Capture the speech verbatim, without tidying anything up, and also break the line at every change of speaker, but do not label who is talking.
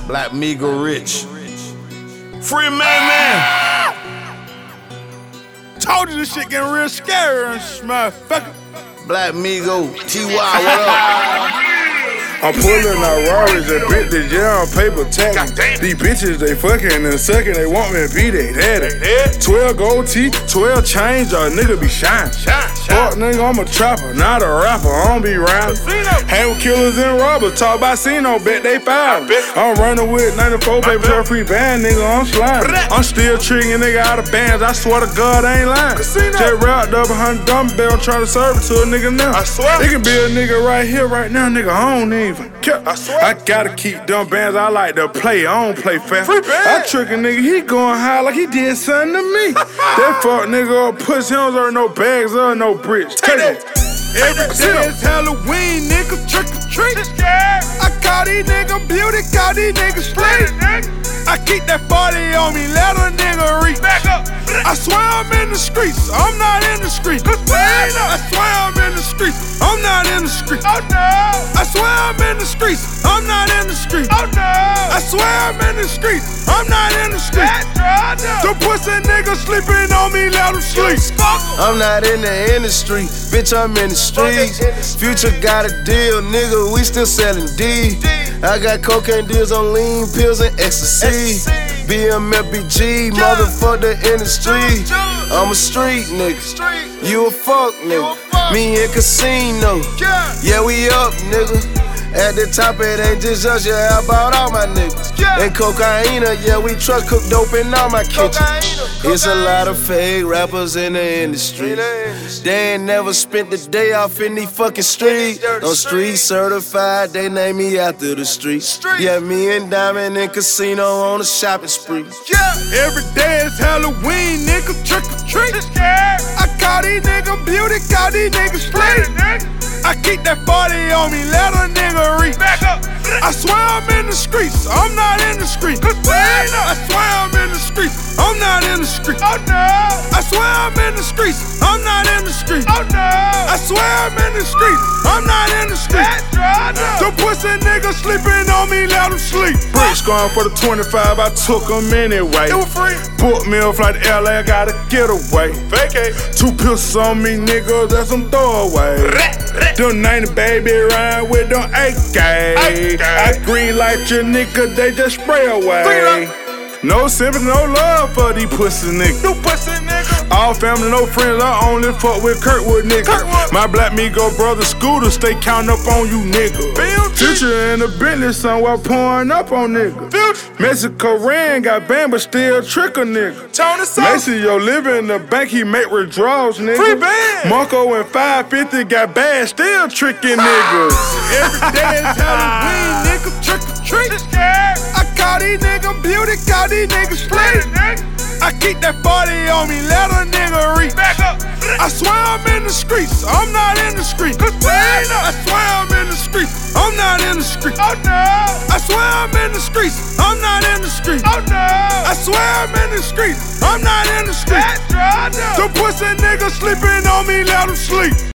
Black Migo Rich. Free man, man.
Told you this shit getting real scary and motherfucker.
Black Migo, T Y, what up?
I'm pulling out Rarries and bit the jail on paper tax. These bitches, they fucking and sucking, they want me to be they daddy. twelve gold teeth, twelve chains, a nigga be shine. Fuck nigga, I'm a trapper, not a rapper, I don't be rapping. Hang with killers and robbers, talk about Cino, bet they foul. I'm running with ninety-four paper for a free band, nigga, I'm sliding. I'm still tricking nigga out of bands, I swear to God, I ain't lying. Just wrapped up behind dumbbell, trying to serve it to a nigga now. I swear. It can be a nigga right here, right now, nigga, I don't even. I, swear. I gotta keep dumb bands, I like to play, I don't play fast. I trick a nigga, he going high like he did something to me. That fuck nigga up pussy, he don't deserve no bags or no bricks. Take it. Every day is Halloween, nigga, trick or treat. I call these niggas beauty, call these niggas straight. I keep that forty on me, let a nigga reach. I swear I'm in the streets, I'm not in the streets. I swear I'm in the streets, I'm not in the streets. Oh no! I swear I'm in the streets, I'm not in the streets. Oh no! I swear I'm in the streets, I'm not in the streets. The pussy niggas sleeping on me, let them sleep.
I'm not in the industry, bitch, I'm in the streets. Future got a deal, nigga, we still selling D. I got cocaine deals on lean pills and ecstasy. B M F B G, motherfuck the industry. I'm a street nigga, you a fuck nigga. Me and Casino, yeah, we up, nigga. At the top, it ain't just us, yeah, I bought all my niggas. And cocaine, yeah, we truck cook dope in all my kitchen. It's a lot of fake rappers in the industry. They ain't never spent the day off in these fucking streets. No street certified, they name me after the streets. Yeah, me and Diamond in Casino on a shopping spree.
Every day is Halloween, nigga, trick or treat. I call these niggas beauty, call these niggas straight. I keep that forty on me, let a nigga reach. I swear I'm in the streets, I'm not in the streets. I swear I'm in the streets, I'm not in the streets. Oh no! I swear I'm in the streets, I'm not in the streets. Oh no! I swear I'm in the streets, I'm not in the streets. The pussy niggas sleeping on me, let them sleep. Bricks going for the twenty-five, I took them anyway. It was free. Book me a flight to L A, I gotta get away. Vacate. Two pistols on me, nigga, that's some throwaway. Them ninety baby ride with them A K. I green light your nigga, they just spray away. No sympathy, no love for these pussy niggas. You pussy nigga. All family, no friends, I only fuck with Kirkwood niggas. Kirkwood. My Black Migo brother Scooter stay counting up on you niggas. Future in the business somewhere pouring up on niggas. Mexico Ran got banned but still trick a nigga. Maceo live in the bank, he make withdrawals nigga. Free band. Marco and five fifty got bad, still tricking niggas. Every day is Halloween, nigga, trick or treat. I call these niggas beauty, call these niggas straight. I keep that forty on me, let a nigga reach. I swear I'm in the streets, I'm not in the streets. I swear I'm in the streets, I'm not in the streets. Oh no! I swear I'm in the streets, I'm not in the streets. Oh no! I swear I'm in the streets, I'm not in the streets. The pussy niggas sleeping on me, let them sleep.